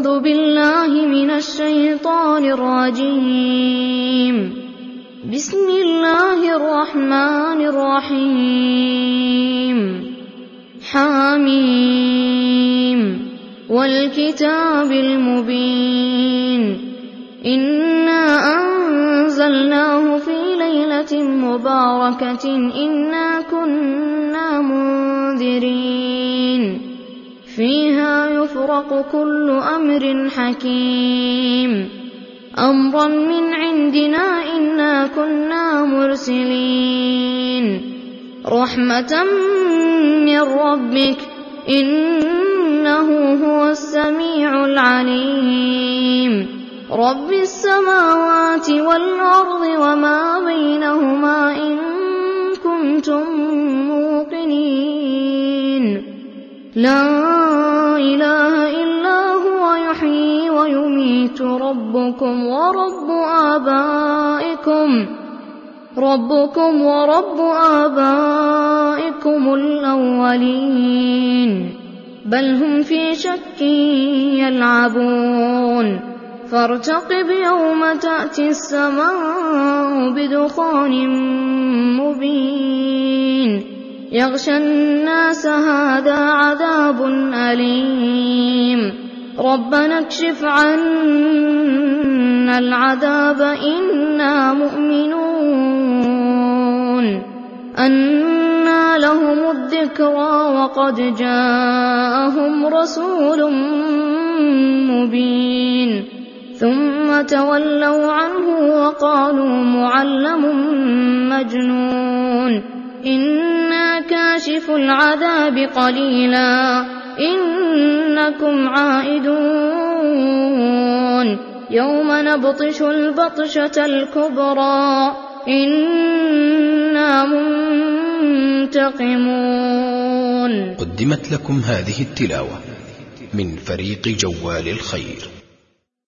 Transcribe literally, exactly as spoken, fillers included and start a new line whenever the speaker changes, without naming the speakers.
أعوذ بالله من الشيطان الرجيم. بسم الله الرحمن الرحيم. حاميم والكتاب المبين. إنا أنزلناه في ليلة مباركة إنا كنا منذرين فيها يفرق كل أمر حكيم أمرا من عندنا إنا كنا مرسلين رحمة من ربك إنه هو السميع العليم رب السماوات والأرض وما بينهما إن كنتم موقنين. لا إله إلا هو يحيي ويميت ربكم ورب آبائكم ربكم ورب آبائكم الأولين بل هم في شك يلعبون فارتقب يوم تأتي السماء بدخان مبين يغشى الناس هذا عذاب أليم ربنا اكشف عنا العذاب إنا مؤمنون أنى لهم الذكرى وقد جاءهم رسول مبين ثم تولوا عنه وقالوا معلم مجنون إنا كاشف العذاب قليلا إنكم عائدون يوم نبطش البطشة الكبرى إنا منتقمون.
قدمت لكم هذه التلاوة من فريق جوال الخير.